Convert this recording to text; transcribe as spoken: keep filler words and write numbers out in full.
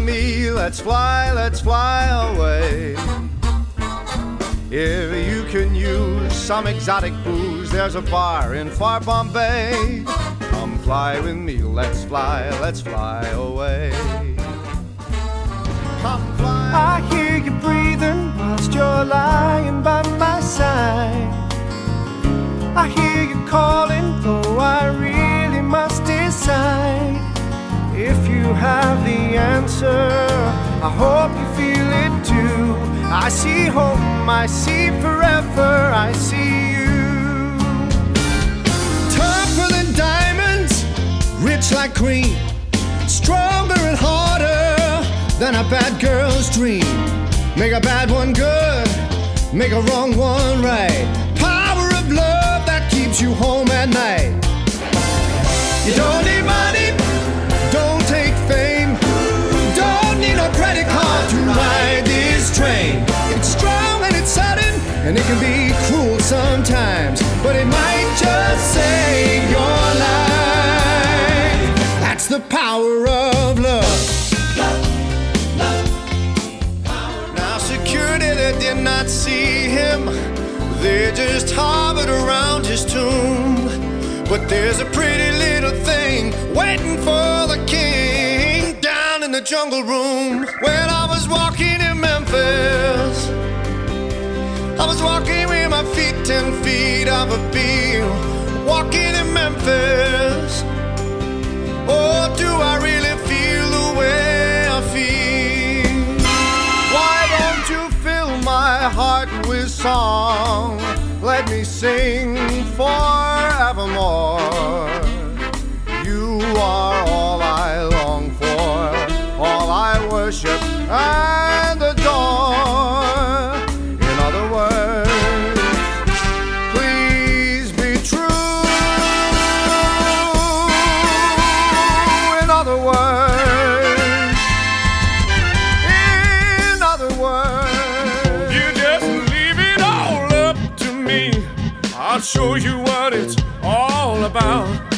me, let's fly, let's fly away. If you can use some exotic booze, there's a bar in far Bombay. Come fly with me, let's fly, let's fly away. Come fly. I hear you breathing whilst you're lying by my side. I hear you calling, though I really must decide. If you have the answer, I hope you feel it too. I see home, I see forever, I see you. Tougher than diamonds, rich like cream, stronger and harder than a bad girl's dream. Make a bad one good, make a wrong one right. Power of love that keeps you home at night. You don't need money, don't take fame, don't need no credit card to ride this train. It's strong and it's sudden, and it can be cruel sometimes, but it might just save your life. That's the power of love. Now security, they did not see him, they just hovered around his tomb. But there's a pretty little thing waiting for the king down in the jungle room. When I was walking in Memphis, I was walking with my feet ten feet off a beam. Walking in Memphis, oh, do I really feel the way I feel? Why don't you fill my heart with song? Let me sing forevermore. You are all I long for, all I worship and adore. In other words, please be true. In other words, in other words, You just leave it all up to me. I'll show you what it's all about.